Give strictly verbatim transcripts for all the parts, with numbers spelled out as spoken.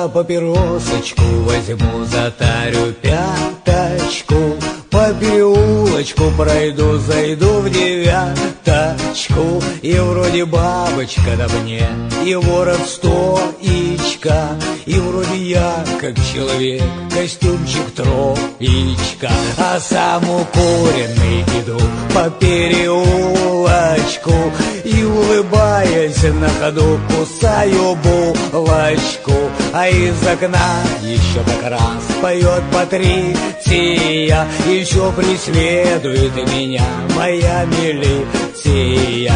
я папиросочку возьму, затарю пяточку, по переулочку пройду, зайду в девяточку, и вроде бабочка на мне, и ворот стоичка, и вроде я, как человек, костюмчик троечка, а сам укуренный иду по переулочку, и, улыбаясь на ходу, кусаю булочку, а из окна еще как раз поет Патриция, и все преследует меня моя милиция.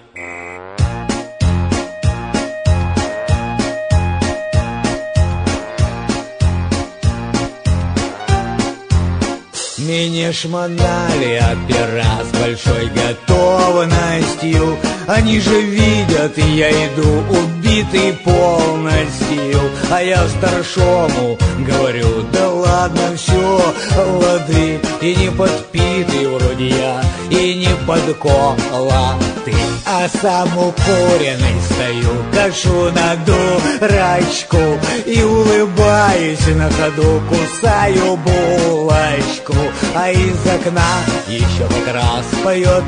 Меня шмонали опера с большой готовностью, они же видят, я иду убитый полностью, а я старшому говорю: да ладно, все, лады, и не подпитый вроде я, и не подколотый, а сам укуренный стою, кашу на дурачку, и улыбаюсь на ходу, кусаю булочку, а из окна еще как раз поет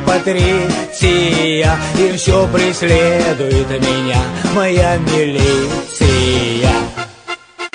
Патриция, и все преследует меня моя милиция.